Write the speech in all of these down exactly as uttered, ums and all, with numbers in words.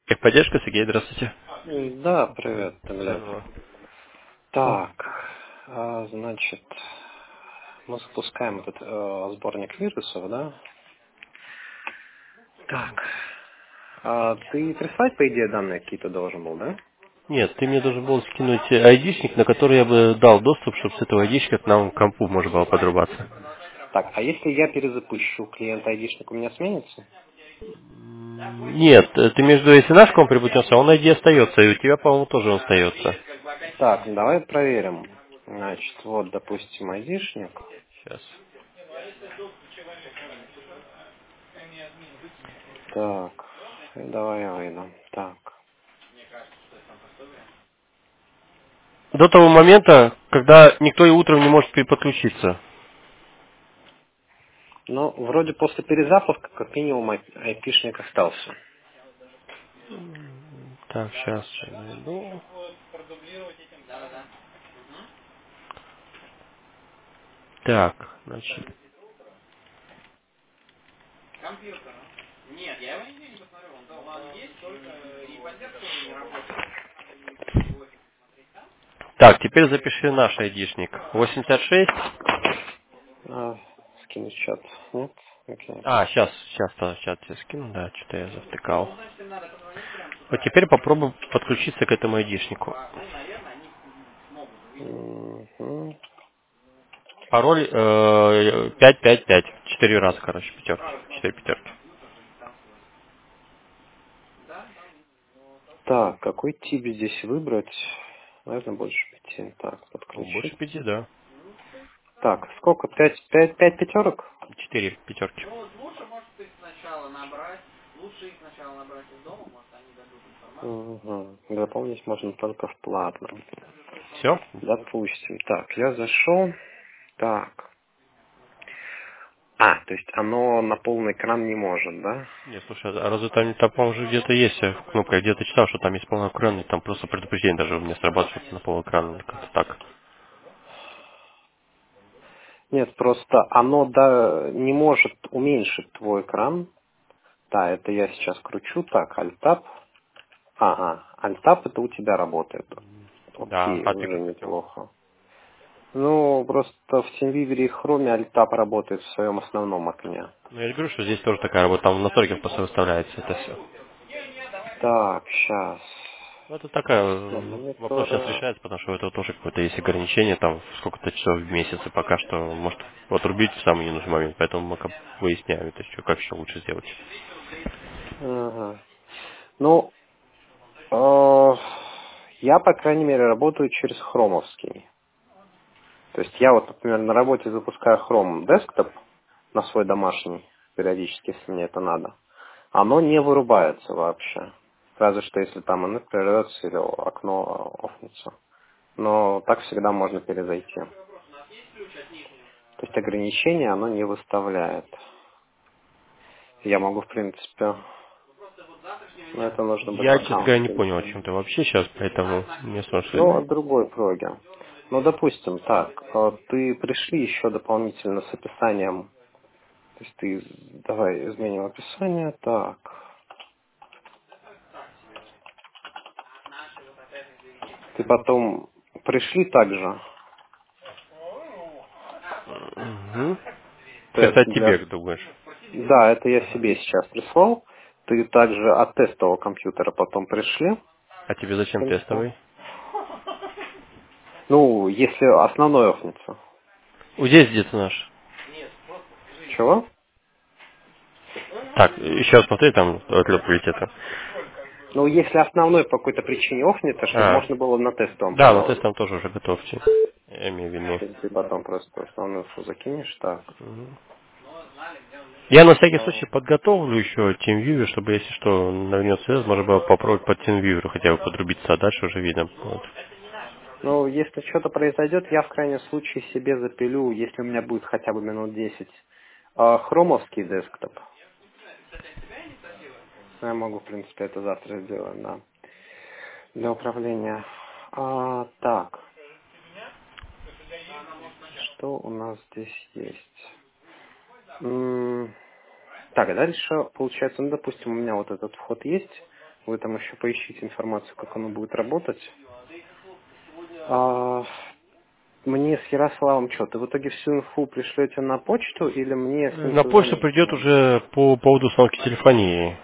Техподдержка, Сергей, здравствуйте. М, Да, привет, Глеб. Здорово. О, Так, а, значит, мы запускаем этот э, сборник вирусов, да? Так, а ты прислать, по идее, данные какие-то должен был, да? Нет, ты мне должен был скинуть айдишник, на который я бы дал доступ, чтобы с этого айдишника к нам к компу можно было подрубаться. Так, а если я перезапущу клиент айдишник, у меня сменится? М, Нет, э, ты между, если наш комп прибутился, он ай ди остается, и у тебя, по-моему, тоже он остается. Так, ну давай проверим. Значит, вот, допустим, айдишник. Сейчас. Так, и давай я выйду. Так, До того момента, когда никто и утром не может подключиться. ну, вроде после перезапуска, как минимум, ай- айпишник остался. Так, сейчас я найду. Так, значит. Так, теперь запиши наш айдишник. восемьдесят шесть. А, скинуть чат. Нет? Окей. А, сейчас, сейчас, сейчас тебе скину, да, что-то я завтыкал. Вот теперь попробуй подключиться к этому айдишнику. Мгм. Пароль э, пять пять пять. Четыре раза, короче, пятерки. Четыре пятерки. Так, какой тип здесь выбрать? Наверное, больше пяти. Так, Ну, больше подключить. пяти, да. Так, сколько? Пять, пять, пять пятерок? Четыре пятерки. Угу. Заполнить можно только в платном. Все? Допустим. Так, я зашел. Так. А, то есть оно на полный экран не может, да? Не, слушай, а разве там, там по-моему, уже где-то есть э, кнопка? Я где-то читал, что там есть полный экран, и там просто предупреждение даже у меня срабатывает на полэкрана, как-то так. Нет, просто оно да, не может уменьшить твой экран. Да, это я сейчас кручу. Так, Alt-Tab. Ага, Alt-Tab это у тебя работает. Да, Окей, а ты уже как хотел? неплохо. Ну, просто в TeamViewer и Chrome Alt-Tab работает в своем основном окне. Ну, я же говорю, что здесь тоже такая работа, там в настройках просто выставляется это все. Так, сейчас. Ну, это такая, Все, э, вопрос сейчас монитора. решается, потому что это тоже какое-то есть ограничение, там, сколько-то часов в месяц, и пока что может отрубить в самый ненужный момент, поэтому мы как выясняем, это что, как еще лучше сделать. Ага. Ну, э, я, по крайней мере, работаю через хромовский. То есть я вот, например, на работе запускаю Chrome Desktop на свой домашний, периодически, если мне это надо. Оно не вырубается вообще. Разве что если там оно прервется или окно офнется. Но так всегда можно перезайти. То есть ограничения оно не выставляет. Я могу, в принципе, но это нужно будет Я, честно аккаунт. говоря, не понял, о чем ты вообще сейчас, поэтому не Ну, сможешь. от другой проги. Ну, допустим, так, э, ты пришли еще дополнительно с описанием. То есть ты, давай изменим описание. Так, ты потом пришли также Угу. тест Это тебе, для... думаешь? Да, это я Ага. себе сейчас прислал. Ты также от тестового компьютера потом пришли. А тебе зачем Инфо. тестовый? Ну, если основной офнется. Вот здесь где-то наш. Чего? Так, еще раз смотри, там отлет приоритета. Ну, если основной по какой-то причине офнется, чтобы А, можно было на тестовом да, на тест продолжить. там тоже уже готовьте. Я имею в виду. Ты ты потом просто основную фу закинешь, так. Мгм. Я на всякий А, случай подготовлю еще TeamViewer, чтобы если что навернется связь, можно было попробовать по TeamViewer хотя бы подрубиться, а дальше уже видно. Вот. Ну, если что-то произойдет, я в крайнем случае себе запилю, если у меня будет хотя бы минут десять. А, хромовский десктоп. Я могу, в принципе, это завтра сделать, да. Для управления. А, так, что у нас здесь есть? М, Так, а дальше, получается, ну, допустим, у меня вот этот вход есть. Вы там еще поищите информацию, как оно будет работать. А, мне с Ярославом что, ты в итоге всю инфу пришлете на почту или мне с ним На почту созвониться придет надо? уже по поводу установки телефонии.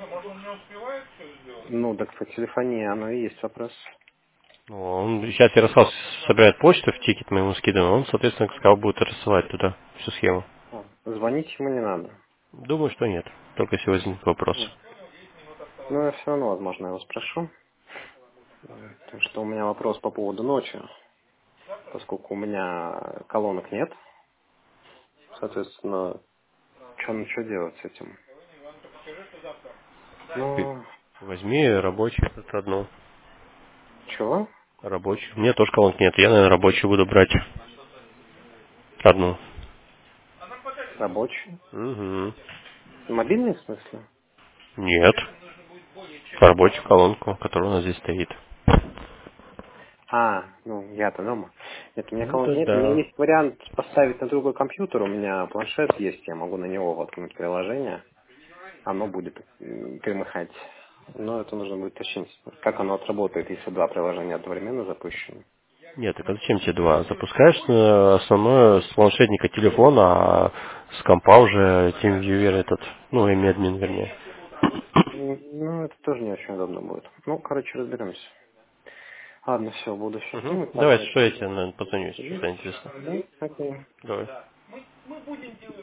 Ну, так по телефонии оно и есть вопрос. Ну, Он, сейчас Ярослав собирает почту, в тикет мы ему скидываем, он, соответственно, сказал, будет рассылать туда всю схему. А, звонить ему не надо. Думаю, что нет, только если возникнет вопрос. М. Ну, я все равно, возможно, его спрошу. М, Потому что у меня вопрос по поводу ночи. Поскольку у меня колонок нет, соответственно, что ну, что делать с этим? Ты Ну, Возьми рабочий, это одну. чего? Рабочий. У меня тоже колонки нет, я, наверное, рабочий буду брать одну. Рабочий? Угу. Мобильный в смысле? Нет. Рабочую колонку, которая у нас здесь стоит. А, ну, я-то дома. Нет, у меня Ну, колонок то нет. У меня да. есть вариант поставить на другой компьютер. У меня планшет есть, я могу на него воткнуть приложение. Оно будет м, перемыкать. Но это нужно будет уточнить. Как оно отработает, если два приложения одновременно запущены. Нет, так а зачем тебе два? Запускаешь э, основное с планшетника телефона, а с компа уже TeamViewer этот, ну, и админ, вернее. М, Ну, это тоже не очень удобно будет. Ну, короче, разберемся. Ладно, все, буду сейчас Угу. думать, Давай, подумать. что я тебе, наверное, позвоню, если Мгм. что-то интересно. Да, окей. Давай.